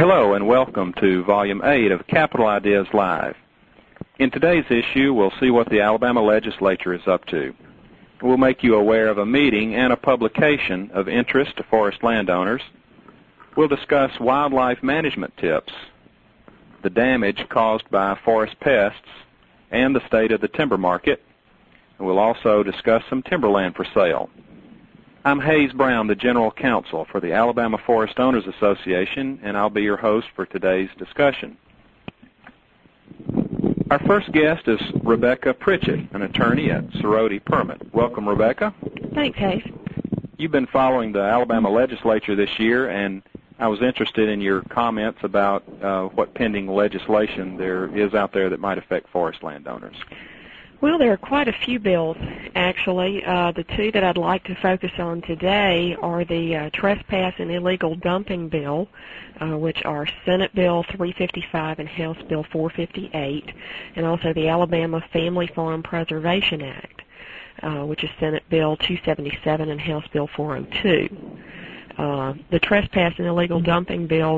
Hello and welcome to Volume 8 of Capital Ideas Live. In today's issue, we'll see what the Alabama legislature is up to. We'll make you aware of a meeting and a publication of interest to forest landowners. We'll discuss wildlife management tips, the damage caused by forest pests, and the state of the timber market. And we'll also discuss some timberland for sale. I'm Hayes Brown, the General Counsel for the Alabama Forest Owners Association, and I'll be your host for today's discussion. Our first guest is Rebecca Pritchett, an attorney at Cerroti Permit. Welcome, Rebecca. Thanks, Hayes. You've been following the Alabama legislature this year, and I was interested in your comments about what pending legislation there is out there that might affect forest landowners. Well, there are quite a few bills, actually. The two that I'd like to focus on today are the Trespass and Illegal Dumping Bill, which are Senate Bill 355 and House Bill 458, and also the Alabama Family Farm Preservation Act, which is Senate Bill 277 and House Bill 402. The Trespass and Illegal Dumping Bill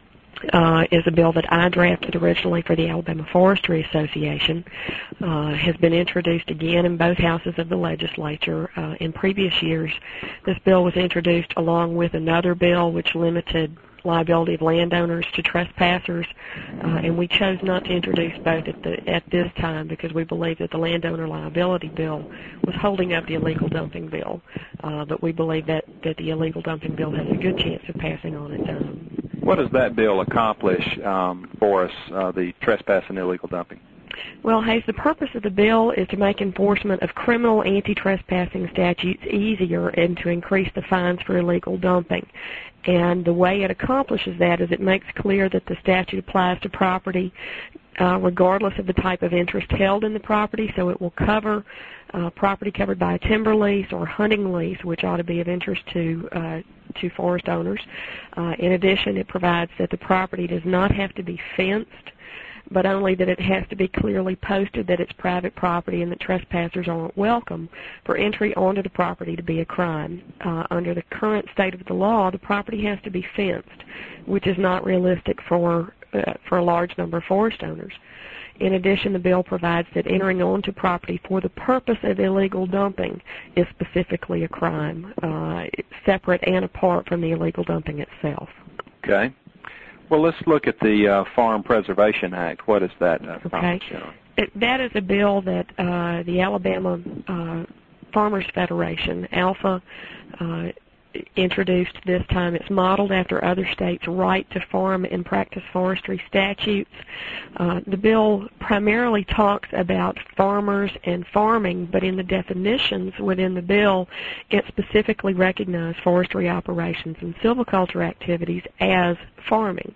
is a bill that I drafted originally for the Alabama Forestry Association, has been introduced again in both houses of the legislature. In previous years, this bill was introduced along with another bill which limited liability of landowners to trespassers, and we chose not to introduce both at this time because we believe that the landowner liability bill was holding up the illegal dumping bill, but we believe that the illegal dumping bill has a good chance of passing on its own. What does that bill accomplish for us, the trespass and illegal dumping? Well, Hayes, the purpose of the bill is to make enforcement of criminal anti-trespassing statutes easier and to increase the fines for illegal dumping. And the way it accomplishes that is it makes clear that the statute applies to property regardless of the type of interest held in the property, so it will cover property covered by a timber lease or hunting lease, which ought to be of interest to forest owners. In addition, it provides that the property does not have to be fenced, but only that it has to be clearly posted that it's private property and that trespassers aren't welcome for entry onto the property to be a crime. Under the current state of the law, the property has to be fenced, which is not realistic for a large number of forest owners. In addition, the bill provides that entering onto property for the purpose of illegal dumping is specifically a crime, separate and apart from the illegal dumping itself. Okay. Well, let's look at the Farm Preservation Act. What is that? Okay. That is a bill that the Alabama Farmers Federation, ALFA, introduced this time. It's modeled after other states' right to farm and practice forestry statutes. The bill primarily talks about farmers and farming, but in the definitions within the bill, it specifically recognizes forestry operations and silviculture activities as farming.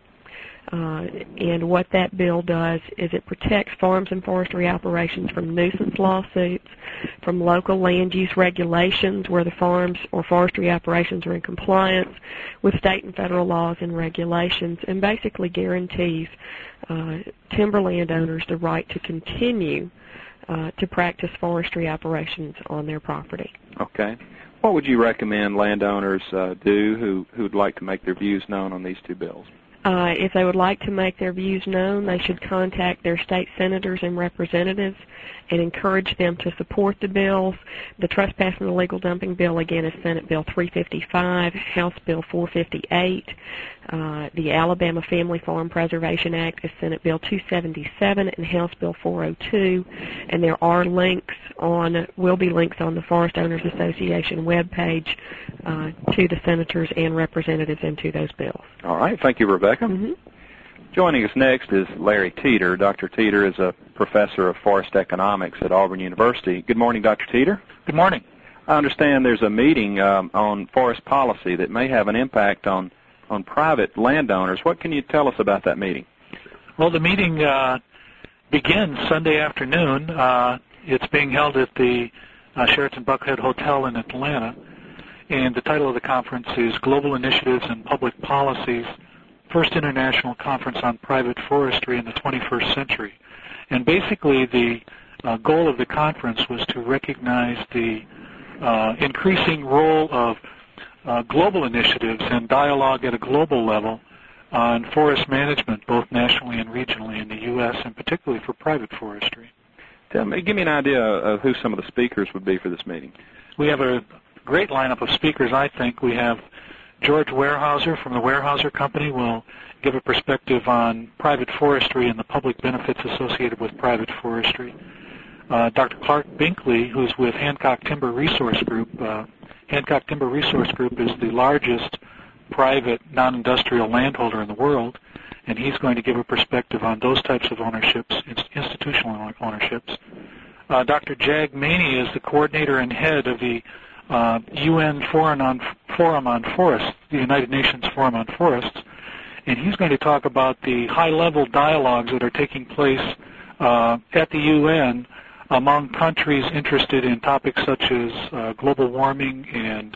And what that bill does is it protects farms and forestry operations from nuisance lawsuits, from local land use regulations where the farms or forestry operations are in compliance with state and federal laws and regulations, and basically guarantees timber landowners the right to continue to practice forestry operations on their property. Okay. What would you recommend landowners do who'd like to make their views known on these two bills? If they would like to make their views known, they should contact their state senators and representatives and encourage them to support the bills. The Trespass and Illegal Dumping Bill, again, is Senate Bill 355, House Bill 458. The Alabama Family Farm Preservation Act is Senate Bill 277 and House Bill 402. And there are will be links on the Forest Owners Association webpage to the senators and representatives and to those bills. All right. Thank you, Rebecca. Mm-hmm. Joining us next is Larry Teeter. Dr. Teeter is a professor of forest economics at Auburn University. Good morning, Dr. Teeter. Good morning. I understand there's a meeting on forest policy that may have an impact on private landowners. What can you tell us about that meeting? Well, the meeting begins Sunday afternoon. It's being held at the Sheraton Buckhead Hotel in Atlanta, and the title of the conference is Global Initiatives and Public Policies, First International Conference on Private Forestry in the 21st Century. And basically the goal of the conference was to recognize the increasing role of global initiatives and dialogue at a global level on forest management, both nationally and regionally in the U.S., and particularly for private forestry. Give me an idea of who some of the speakers would be for this meeting. We have a great lineup of speakers, I think. We have George Weyerhaeuser from the Weyerhaeuser Company will give a perspective on private forestry and the public benefits associated with private forestry. Dr. Clark Binkley, who's with Hancock Timber Resource Group. Hancock Timber Resource Group is the largest private non-industrial landholder in the world, and he's going to give a perspective on those types of ownerships, institutional ownerships. Dr. Jag Maney is the coordinator and head of the UN Forum on Forests, the United Nations Forum on Forests, and he's going to talk about the high-level dialogues that are taking place at the UN among countries interested in topics such as global warming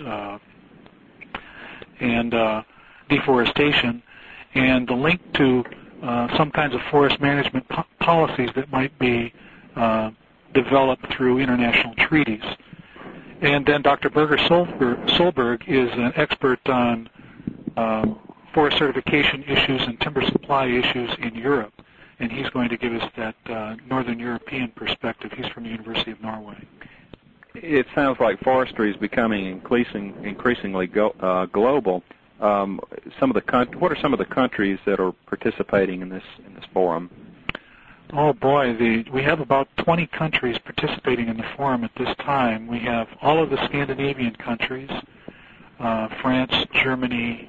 and deforestation, and the link to some kinds of forest management policies that might be developed through international treaties. And then Dr. Birger Solberg is an expert on forest certification issues and timber supply issues in Europe, and he's going to give us that Northern European perspective. He's from the University of Norway. It sounds like forestry is becoming increasingly global. What are some of the countries that are participating in this forum? Oh boy, we have about 20 countries participating in the forum at this time. We have all of the Scandinavian countries, France, Germany,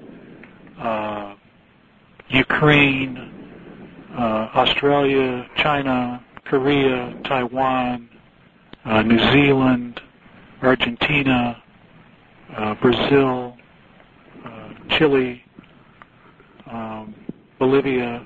Ukraine, Australia, China, Korea, Taiwan, New Zealand, Argentina, Brazil, Chile, Bolivia,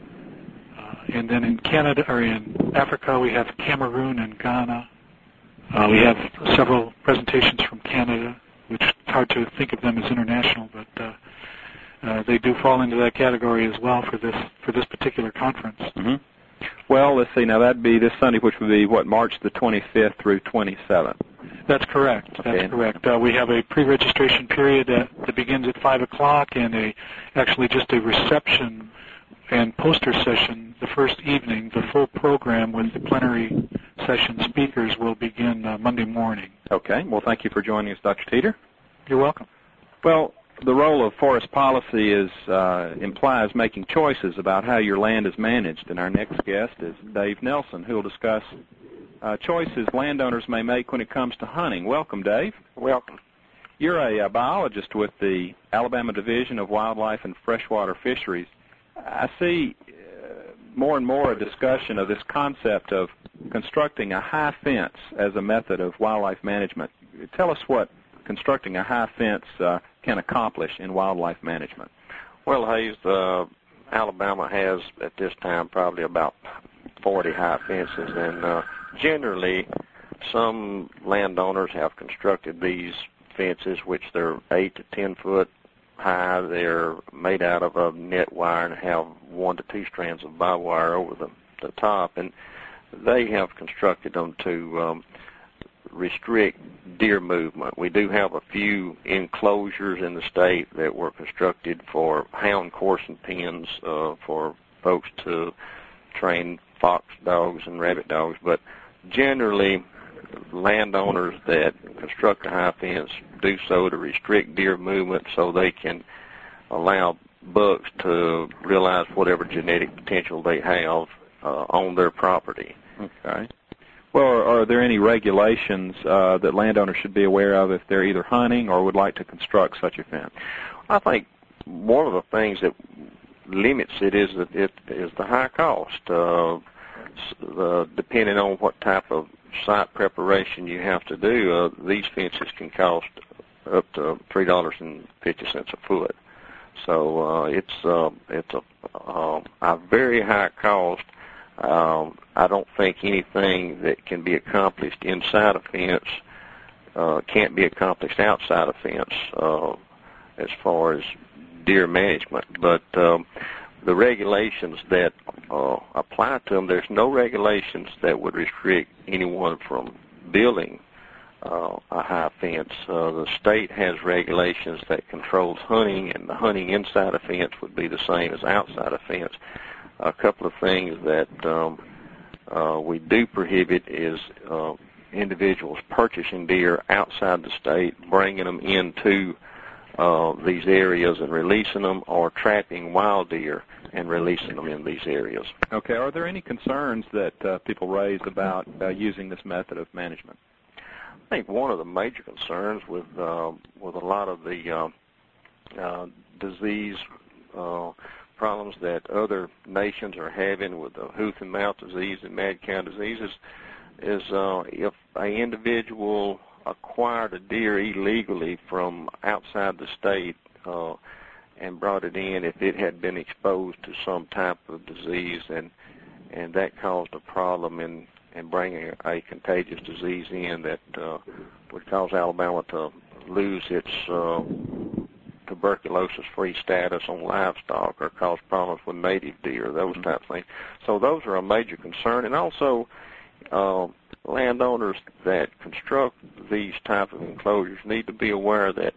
and then in Canada, or in Africa, we have Cameroon and Ghana. We have several presentations from Canada, which is hard to think of them as international, but they do fall into that category as well for this particular conference. Mm-hmm. Well, let's see. Now that'd be this Sunday, which would be March the 25th through 27th. That's correct. That's correct. We have a pre-registration period that begins at 5 o'clock, and actually just a reception and poster session the first evening. The full program with the plenary session speakers will begin Monday morning. Okay. Well, thank you for joining us, Dr. Teeter. You're welcome. Well, the role of forest policy implies making choices about how your land is managed, and our next guest is Dave Nelson, who will discuss choices landowners may make when it comes to hunting. Welcome, Dave. Welcome. You're a biologist with the Alabama Division of Wildlife and Freshwater Fisheries. I see more and more a discussion of this concept of constructing a high fence as a method of wildlife management. Tell us what constructing a high fence can accomplish in wildlife management. Well, Hayes, Alabama has at this time probably about 40 high fences, and generally some landowners have constructed these fences, which they're 8 to 10 foot high. They're made out of a net wire and have 1 to 2 strands of barbed wire over the top, and they have constructed them to restrict deer movement. We do have a few enclosures in the state that were constructed for hound coursing pens for folks to train fox dogs and rabbit dogs, but generally landowners that construct a high fence do so to restrict deer movement so they can allow bucks to realize whatever genetic potential they have on their property. Okay. Well, are there any regulations that landowners should be aware of if they're either hunting or would like to construct such a fence? I think one of the things that limits it is the high cost. Depending on what type of site preparation you have to do, these fences can cost up to $3.50 a foot. So it's a very high cost. I don't think anything that can be accomplished inside a fence can't be accomplished outside a fence as far as deer management. But the regulations that apply to them, there's no regulations that would restrict anyone from building a high fence. The state has regulations that controls hunting, and the hunting inside a fence would be the same as outside a fence. A couple of things that we do prohibit is individuals purchasing deer outside the state, bringing them into these areas and releasing them, or trapping wild deer and releasing them in these areas. Okay. Are there any concerns that people raise about using this method of management? I think one of the major concerns with a lot of the disease problems that other nations are having with the hoof and mouth disease and mad cow diseases is if an individual acquired a deer illegally from outside the state and brought it in, if it had been exposed to some type of disease and that caused a problem in bringing a contagious disease in that would cause Alabama to lose its tuberculosis-free status on livestock or cause problems with native deer, those types of things. So those are a major concern. And also, landowners that construct these type of enclosures need to be aware that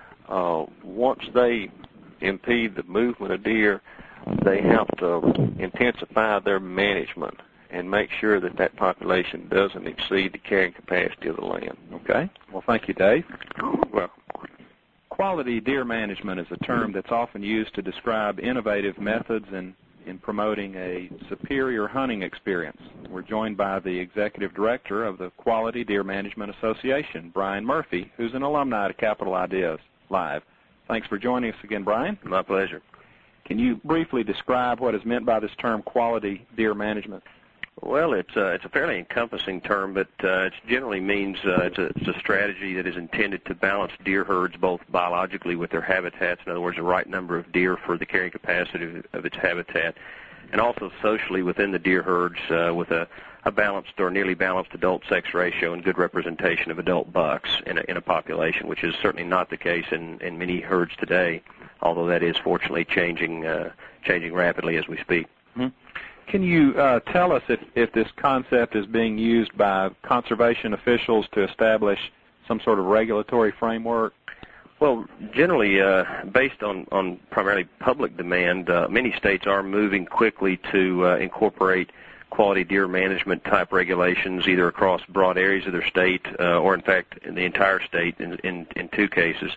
once they impede the movement of deer, they have to intensify their management and make sure that that population doesn't exceed the carrying capacity of the land. Okay. Well, thank you, Dave. Well, quality deer management is a term that's often used to describe innovative methods in promoting a superior hunting experience. We're joined by the executive director of the Quality Deer Management Association, Brian Murphy, who's an alumni at Capital Ideas Live. Thanks for joining us again, Brian. My pleasure. Can you briefly describe what is meant by this term, quality deer management? Well, it's a fairly encompassing term, but it generally means it's a strategy that is intended to balance deer herds both biologically with their habitats, in other words, the right number of deer for the carrying capacity of its habitat, and also socially within the deer herds with a balanced or nearly balanced adult sex ratio and good representation of adult bucks in a population, which is certainly not the case in many herds today, although that is fortunately changing rapidly as we speak. Mm-hmm. Can you tell us if this concept is being used by conservation officials to establish some sort of regulatory framework? Well, generally, based on primarily public demand, many states are moving quickly to incorporate quality deer management type regulations, either across broad areas of their state or, in fact, in the entire state in two cases.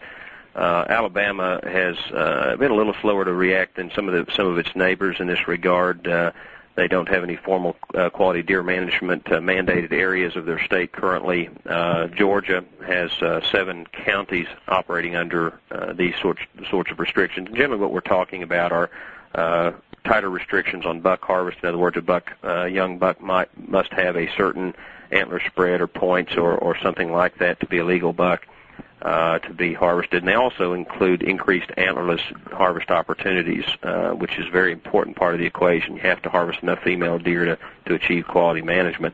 Alabama has been a little slower to react than some of its neighbors in this regard. They don't have any formal quality deer management mandated areas of their state currently. Georgia has 7 counties operating under these sorts of restrictions. Generally, what we're talking about are tighter restrictions on buck harvest. In other words, a young buck must have a certain antler spread or points or something like that to be a legal buck to be harvested. And they also include increased antlerless harvest opportunities, which is a very important part of the equation. You have to harvest enough female deer to achieve quality management.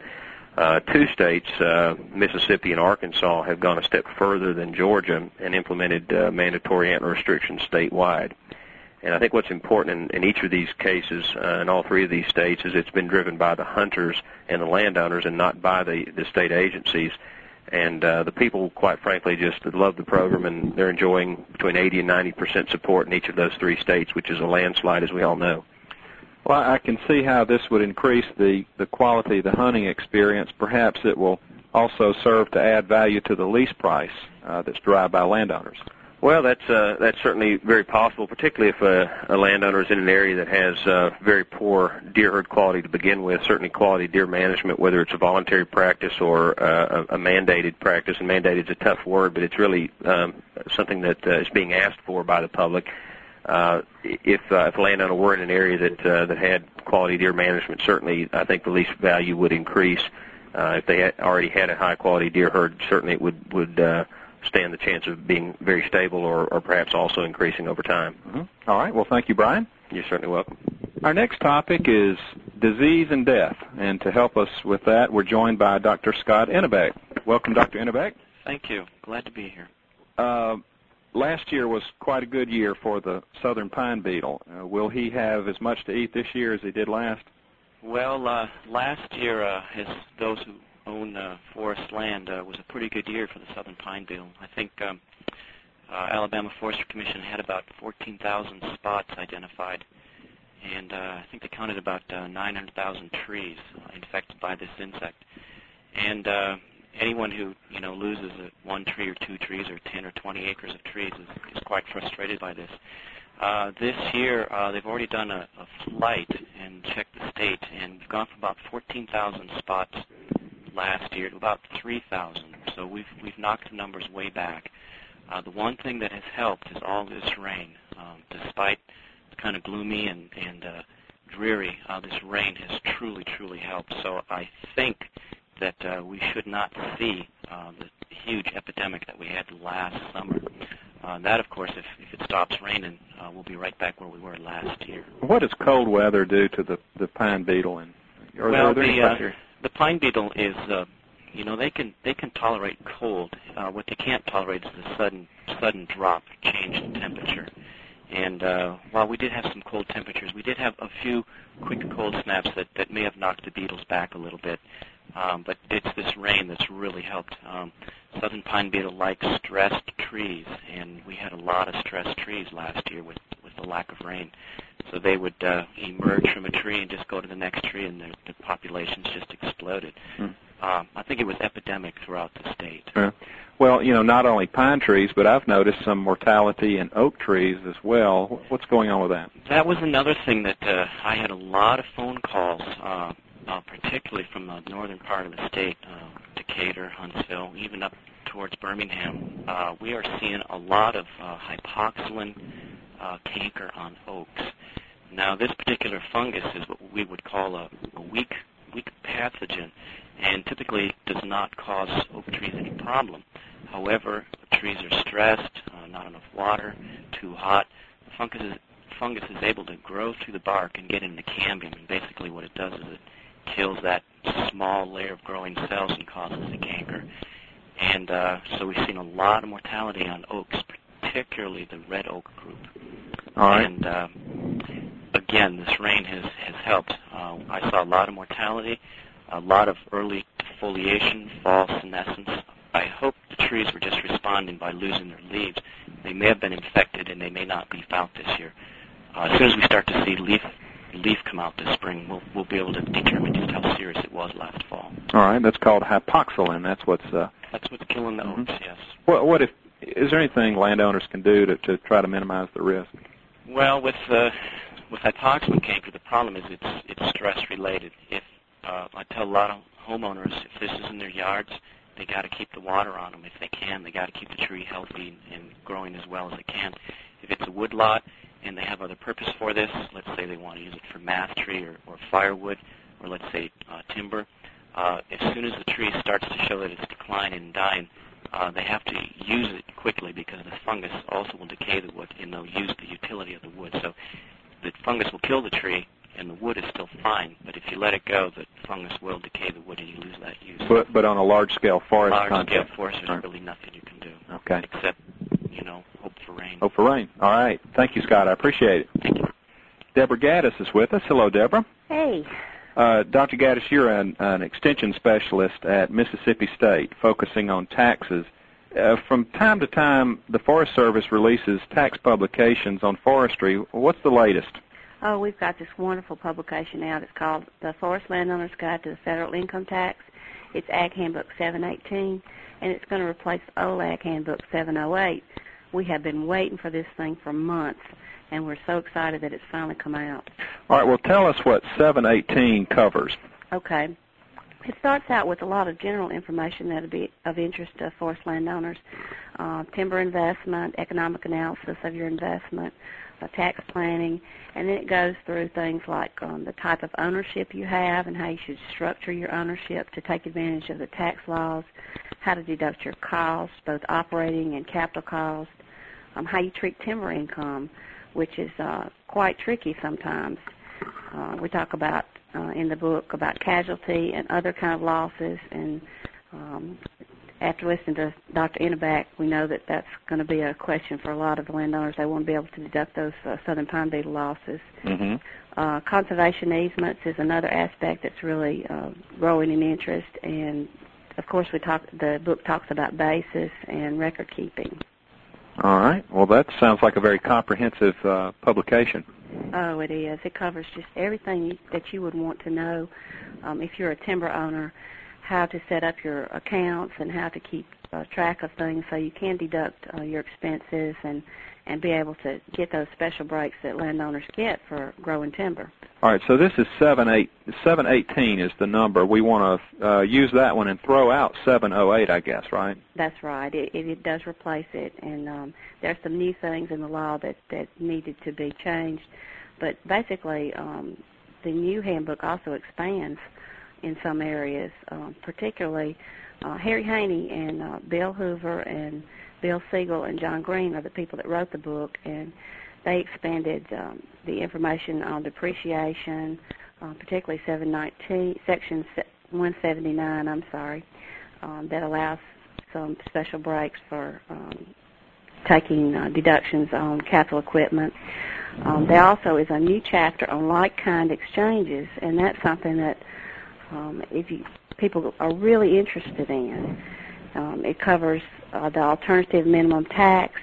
2 states, Mississippi and Arkansas, have gone a step further than Georgia and implemented mandatory antler restrictions statewide. And I think what's important in each of these cases, in all 3 of these states, is it's been driven by the hunters and the landowners and not by the state agencies. And the people, quite frankly, just love the program, and they're enjoying between 80 and 90% support in each of those 3 states, which is a landslide, as we all know. Well, I can see how this would increase the quality of the hunting experience. Perhaps it will also serve to add value to the lease price that's derived by landowners. Well, that's certainly very possible, particularly if a landowner is in an area that has very poor deer herd quality to begin with. Certainly quality deer management, whether it's a voluntary practice or a mandated practice, and mandated is a tough word, but it's really something that is being asked for by the public. If a landowner were in an area that had quality deer management, certainly I think the lease value would increase. If they already had a high-quality deer herd, certainly it would stand the chance of being very stable or perhaps also increasing over time. Mm-hmm. All right. Well, thank you, Brian. You're certainly welcome. Our next topic is disease and death. And to help us with that, we're joined by Dr. Scott Ennebeck. Welcome, Dr. Ennebeck. Thank you. Glad to be here. Last year was quite a good year for the southern pine beetle. Will he have as much to eat this year as he did last? Well, last year, as those who own forest land was a pretty good year for the southern pine beetle. I think Alabama Forestry Commission had about 14,000 spots identified, and I think they counted about 900,000 trees infected by this insect. And anyone who loses one tree or two trees or 10 or 20 acres of trees is quite frustrated by this. This year, they've already done a flight and checked the state, and we've gone from about 14,000 spots last year to about 3,000. So we've knocked the numbers way back. The one thing that has helped is all this rain. Despite it's kind of gloomy and dreary, this rain has truly helped. So I think that we should not see the huge epidemic that we had last summer. That, of course, if it stops raining, we'll be right back where we were last year. What does cold weather do to the pine beetle? The pine beetle is, they can tolerate cold. What they can't tolerate is the sudden drop, change in temperature. And while we did have some cold temperatures, we did have a few quick cold snaps that may have knocked the beetles back a little bit. But it's this rain that's really helped. Southern pine beetle likes stressed trees, and we had a lot of stressed trees last year with the lack of rain. So they would emerge from a tree and just go to the next tree, and the populations just exploded. I think it was epidemic throughout the state. Well, not only pine trees, but I've noticed some mortality in oak trees as well. What's going on with that? That was another thing that I had a lot of phone calls, particularly from the northern part of the state, Decatur, Huntsville, even up towards Birmingham. We are seeing a lot of hypoxylin canker on oaks. Now, this particular fungus is what we would call a weak pathogen, and typically does not cause oak trees any problem. However, the trees are stressed, not enough water, too hot. The fungus is able to grow through the bark and get into cambium, and basically what it does is it kills that small layer of growing cells and causes the canker. And so we've seen a lot of mortality on oaks, particularly the red oak group. All right. And again, this rain has helped. I saw a lot of mortality, a lot of early defoliation, fall senescence. I hope the trees were just responding by losing their leaves. They may have been infected, and they may not leaf out this year. As soon as we start to see leaf come out this spring, we'll be able to determine just how serious it was last fall. All right, that's called hypoxylin. That's what's killing the oaks. Yes. What if? Is there anything landowners can do to try to minimize the risk? Well, with hypoxylin canker, the problem is it's stress related. If I tell a lot of homeowners, if this is in their yards, they got to keep the water on them if they can. They got to keep the tree healthy and growing as well as they can. If it's a wood lot and they have other purpose for this, let's say they want to use it for math tree or firewood, or let's say timber, as soon as the tree starts to show that it's declining and dying, they have to use it quickly because the fungus also will decay the wood, and they'll use the utility of the wood. So the fungus will kill the tree, and the wood is still fine. But if you let it go, the fungus will decay the wood, and you lose that use. But on a large-scale forest context, large-scale forest, there's really nothing you can do. Okay. Except, hope for rain. Hope for rain. All right. Thank you, Scott. I appreciate it. Thank you. Deborah Gaddis is with us. Hello, Deborah. Hey. Dr. Gaddis, you're an extension specialist at Mississippi State, focusing on taxes. From time to time, the Forest Service releases tax publications on forestry. What's the latest? Oh, we've got this wonderful publication out. It's called The Forest Landowner's Guide to the Federal Income Tax. It's Ag Handbook 718, and it's going to replace the old Ag Handbook 708. We have been waiting for this thing for months, and we're so excited that it's finally come out. All right, well, tell us what 718 covers. Okay. It starts out with a lot of general information that would be of interest to forest landowners, timber investment, economic analysis of your investment, tax planning, and then it goes through things like the type of ownership you have and how you should structure your ownership to take advantage of the tax laws, how to deduct your costs, both operating and capital costs, how you treat timber income, which is quite tricky sometimes. We talk about in the book about casualty and other kind of losses, and after listening to Dr. Inneback, we know that that's going to be a question for a lot of the landowners. They won't be able to deduct those southern pine beetle losses. Mm-hmm. Conservation easements is another aspect that's really growing in interest, and of course, the book talks about basis and record keeping. All right. Well, that sounds like a very comprehensive publication. Oh, it is. It covers just everything that you would want to know if you're a timber owner, how to set up your accounts and how to keep track of things so you can deduct your expenses and be able to get those special breaks that landowners get for growing timber. All right, so this is 718 is the number. We want to use that one and throw out 708, I guess, right? That's right. It does replace it, and there's some new things in the law that needed to be changed. But basically, the new handbook also expands in some areas, particularly Harry Haney and Bill Hoover and Bill Siegel and John Green are the people that wrote the book, and they expanded the information on depreciation, particularly Section 179, that allows some special breaks for taking deductions on capital equipment. There also is a new chapter on like-kind exchanges, and that's something that people are really interested in. It covers the alternative minimum tax,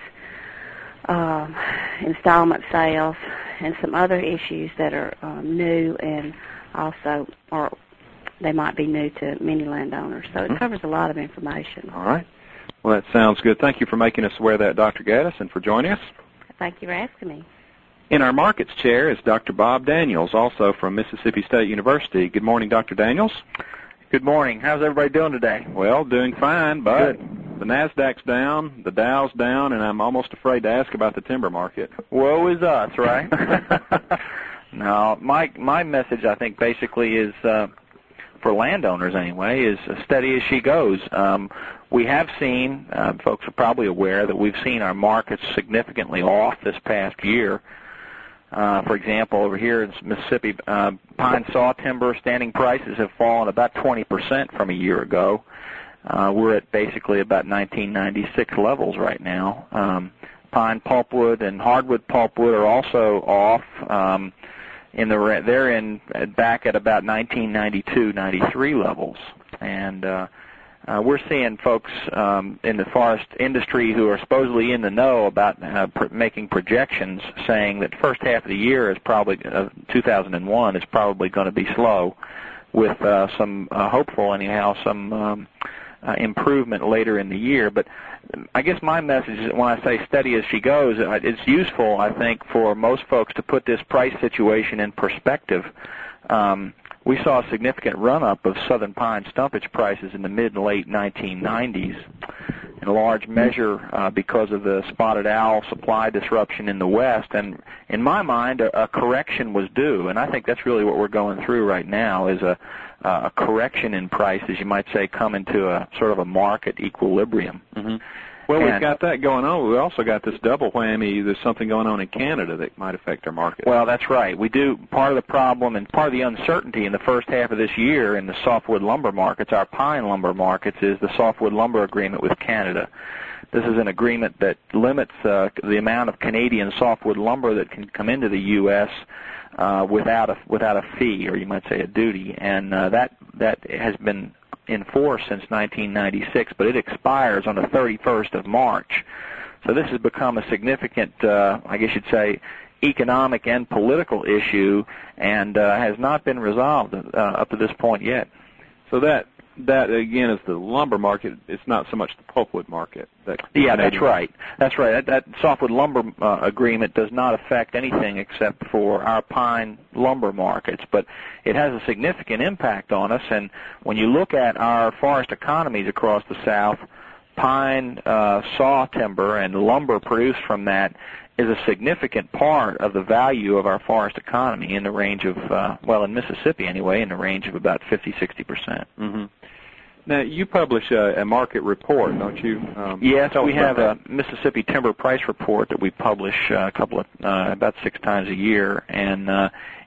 installment sales, and some other issues that are new and also, or they might be new to many landowners. So it covers a lot of information. All right. Well, that sounds good. Thank you for making us aware of that, Dr. Gaddis, and for joining us. Thank you for asking me. In our markets chair is Dr. Bob Daniels, also from Mississippi State University. Good morning, Dr. Daniels. Good morning. How's everybody doing today? Well, doing fine, but good. The NASDAQ's down, the Dow's down, and I'm almost afraid to ask about the timber market. Woe is us, right? No, my message, I think, basically is, for landowners anyway, is steady as she goes. We have seen, folks are probably aware, that we've seen our markets significantly off this past year. For example, over here in Mississippi, pine saw timber standing prices have fallen about 20% from a year ago. We're at basically about 1996 levels right now. Pine pulpwood and hardwood pulpwood are also off. They're back at about 1992-93 levels, and we're seeing folks in the forest industry who are supposedly in the know about making projections, saying that first half of the year is probably 2001 is probably going to be slow, with some hopeful anyhow some improvement later in the year. But I guess my message is, when I say steady as she goes, it's useful, I think, for most folks to put this price situation in perspective. We saw a significant run-up of southern pine stumpage prices in the mid and late 1990s, in a large measure because of the spotted owl supply disruption in the West. And in my mind, a correction was due, and I think that's really what we're going through right now, is a correction in prices, you might say, come into a sort of a market equilibrium. Mm-hmm. Well, we've got that going on. We've also got this double whammy. There's something going on in Canada that might affect our market. Well, that's right. We do. Part of the problem and part of the uncertainty in the first half of this year in the softwood lumber markets, our pine lumber markets, is the softwood lumber agreement with Canada. This is an agreement that limits the amount of Canadian softwood lumber that can come into the U.S. Without a fee, or you might say a duty, and that has been in force since 1996, but it expires on the 31st of March. So this has become a significant, I guess you'd say, economic and political issue, and has not been resolved up to this point yet. So that again is the lumber market. It's not so much the pulpwood market. Yeah, that's right. That's right. That softwood lumber agreement does not affect anything except for our pine lumber markets, but it has a significant impact on us. And when you look at our forest economies across the South, pine saw timber and lumber produced from that is a significant part of the value of our forest economy, in the range of, well, in Mississippi anyway, in the range of about 50-60%. Mm-hmm. Now, you publish a market report, don't you? Yes, we have a Mississippi Timber Price Report that we publish about 6 times a year, and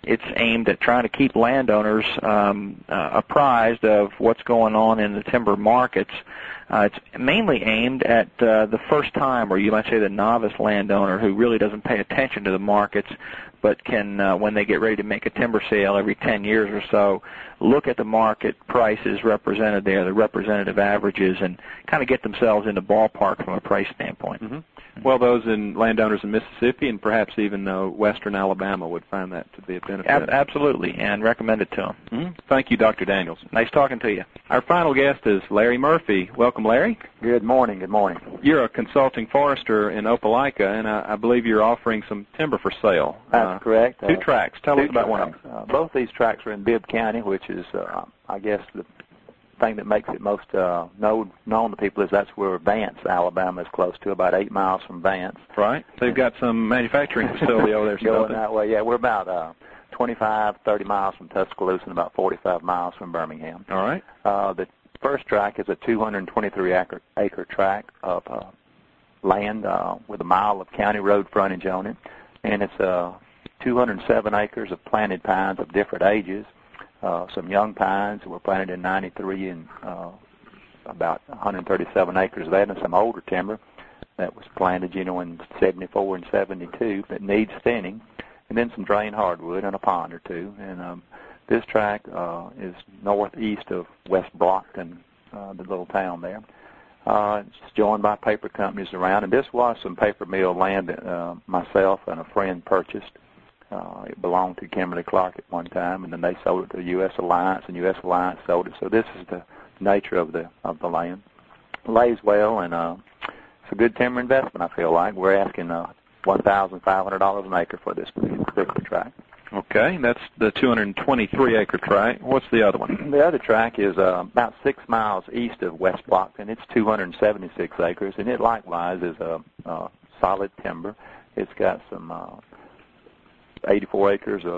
it's aimed at trying to keep landowners apprised of what's going on in the timber markets. It's mainly aimed at the first time, or you might say the novice landowner who really doesn't pay attention to the markets, but can, when they get ready to make a timber sale every 10 years or so, look at the market prices represented there, the representative averages, and kind of get themselves in the ballpark from a price standpoint. Mm-hmm. Well, those landowners in Mississippi and perhaps even western Alabama would find that to be a benefit. Absolutely, and recommend it to them. Mm-hmm. Thank you, Dr. Daniels. Nice talking to you. Our final guest is Larry Murphy. Welcome, Larry. Good morning. Good morning. You're a consulting forester in Opelika, and I believe you're offering some timber for sale. That's correct. 2 tracts. Tell us about one of them. Both these tracts are in Bibb County, which is, I guess, the thing that makes it most known to people is that's where Vance, Alabama, is close to, about 8 miles from Vance. Right. They've got some manufacturing facility over there. Going that way, yeah. We're about 25, 30 miles from Tuscaloosa and about 45 miles from Birmingham. All right. The first tract is a 223-acre tract of land with a mile of county road frontage on it, and it's 207 acres of planted pines of different ages. Some young pines that were planted in 93 and about 137 acres of that, and some older timber that was planted, in 74 and 72 that needs thinning, and then some drain hardwood and a pond or two. And this tract is northeast of West Brockton, the little town there. It's joined by paper companies around, and this was some paper mill land that myself and a friend purchased. It belonged to Kimberly-Clark at one time, and then they sold it to U.S. Alliance, and U.S. Alliance sold it. So this is the nature of the land. It lays well, and it's a good timber investment, I feel like. We're asking $1,500 an acre for this particular tract. Okay, that's the 223-acre tract. What's the other one? The other tract is about 6 miles east of West Brockton. It's 276 acres, and it likewise is a solid timber. It's got some 84 acres of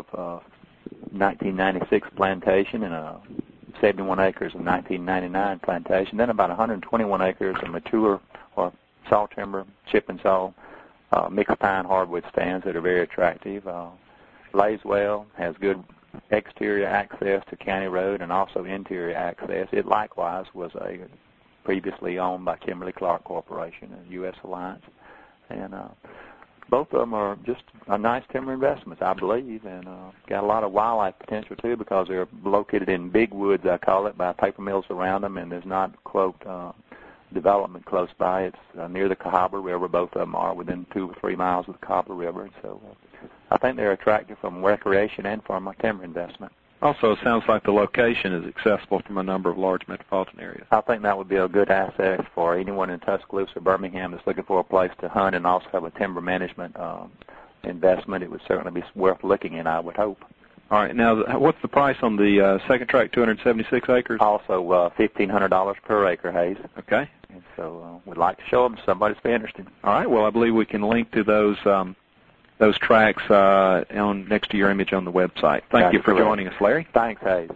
1996 plantation and 71 acres of 1999 plantation, then about 121 acres of mature or saw timber, chip and saw, mixed pine hardwood stands that are very attractive. Lays well, has good exterior access to county road and also interior access. It likewise was previously owned by Kimberly-Clark Corporation and U.S. Alliance. And both of them are just a nice timber investments, I believe, and got a lot of wildlife potential, too, because they're located in big woods, I call it, by paper mills around them, and there's not, quote, development close by. It's near the Cahaba River. Both of them are within 2 or 3 miles of the Cahaba River, so I think they're attractive from recreation and from a timber investment. Also, it sounds like the location is accessible from a number of large metropolitan areas. I think that would be a good asset for anyone in Tuscaloosa or Birmingham that's looking for a place to hunt and also have a timber management investment. It would certainly be worth looking in, I would hope. All right. Now, what's the price on the second tract, 276 acres? Also, $1,500 per acre, Hayes. Okay. And so we'd like to show them to somebody that's interested. All right. Well, I believe we can link to those tracks on next to your image on the website. Thank you for joining us, Larry. Thanks, Hayes.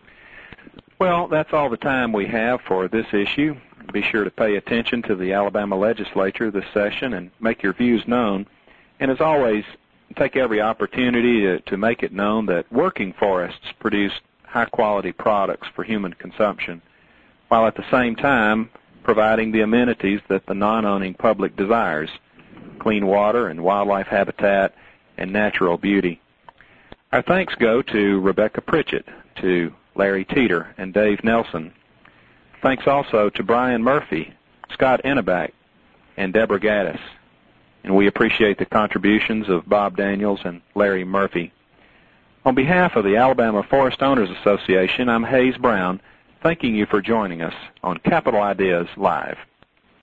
Well, that's all the time we have for this issue. Be sure to pay attention to the Alabama legislature this session and make your views known. And as always, take every opportunity to make it known that working forests produce high-quality products for human consumption, while at the same time providing the amenities that the non-owning public desires: clean water and wildlife habitat and natural beauty. Our thanks go to Rebecca Pritchett, to Larry Teeter, and Dave Nelson. Thanks also to Brian Murphy, Scott Enneback, and Deborah Gaddis. And we appreciate the contributions of Bob Daniels and Larry Murphy. On behalf of the Alabama Forest Owners Association, I'm Hayes Brown, thanking you for joining us on Capital Ideas Live.